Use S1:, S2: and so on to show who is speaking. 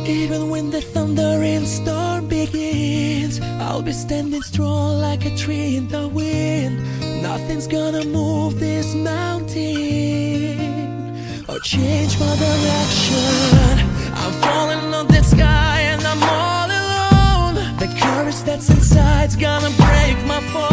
S1: Even when the thunder and storm begins, I'll be standing strong like a tree in the wind. Nothing's gonna move this mountain or change my direction. I'm falling on that sky and I'm all alone. The courage that's inside's gonna break my fall.